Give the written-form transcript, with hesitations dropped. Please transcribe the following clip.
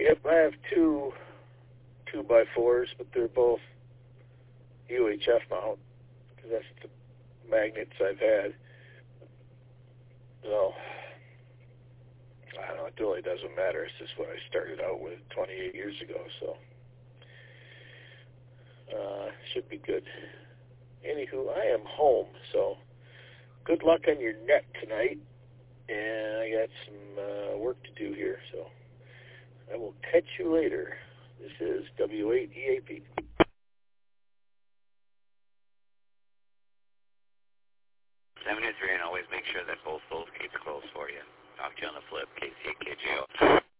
Yep, I have two 2x4s, but they're both UHF mount, because that's the magnets I've had. So, I don't know, it really doesn't matter. It's just what I started out with 28 years ago, so should be good. Anywho, I am home, so good luck on your net tonight, and I got some work to do here, so I will catch you later. This is W8EAP. 73, and always make sure that both keep close for you. Talk to you on the flip, KC, KJO.